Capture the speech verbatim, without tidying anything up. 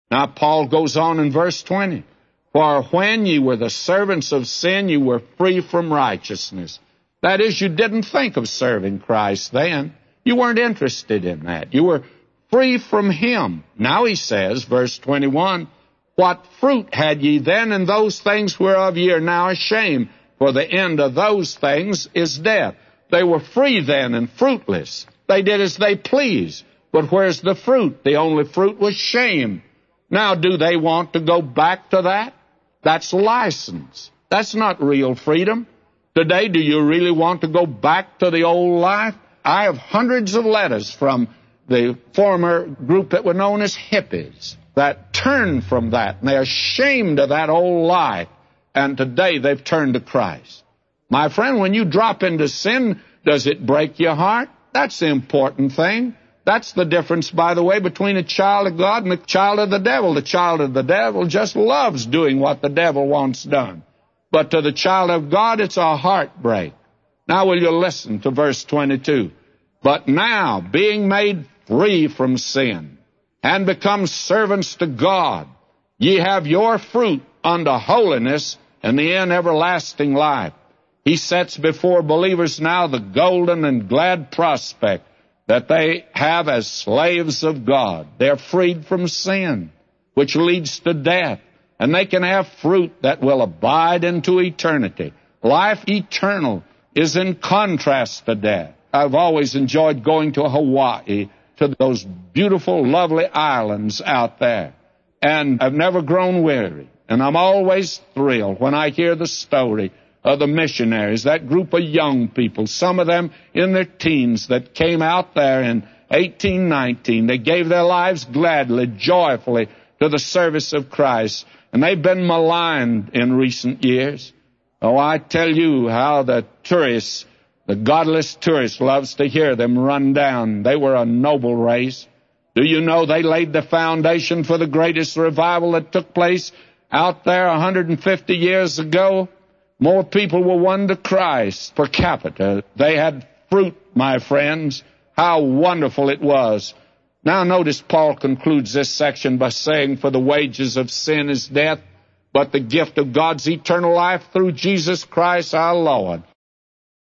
Now, Paul goes on in verse twenty. For when ye were the servants of sin, you were free from righteousness. That is, you didn't think of serving Christ then. You weren't interested in that. You were free from Him. Now he says, verse twenty-one, what fruit had ye then in those things whereof ye are now ashamed? For the end of those things is death. They were free then and fruitless. They did as they pleased. But where's the fruit? The only fruit was shame. Now, do they want to go back to that? That's license. That's not real freedom. Today, do you really want to go back to the old life? I have hundreds of letters from the former group that were known as hippies that turned from that, and they're ashamed of that old life, and today they've turned to Christ. My friend, when you drop into sin, does it break your heart? That's the important thing. That's the difference, by the way, between a child of God and a child of the devil. The child of the devil just loves doing what the devil wants done. But to the child of God, it's a heartbreak. Now will you listen to verse twenty-two? But now, being made free from sin, and become servants to God, ye have your fruit unto holiness, and the end everlasting life. He sets before believers now the golden and glad prospect that they have as slaves of God. They're freed from sin, which leads to death, and they can have fruit that will abide into eternity. Life eternal is in contrast to death. I've always enjoyed going to Hawaii, to those beautiful, lovely islands out there, and I've never grown weary, and I'm always thrilled when I hear the story of the missionaries, that group of young people, some of them in their teens, that came out there in eighteen nineteen. They gave their lives gladly, joyfully to the service of Christ, and they've been maligned in recent years. Oh, I tell you how the tourists, the godless tourist, loves to hear them run down. They were a noble race. Do you know they laid the foundation for the greatest revival that took place out there one hundred fifty years ago? More people were won to Christ per capita. They had fruit, my friends. How wonderful it was. Now notice Paul concludes this section by saying, for the wages of sin is death, but the gift of God's eternal life through Jesus Christ our Lord.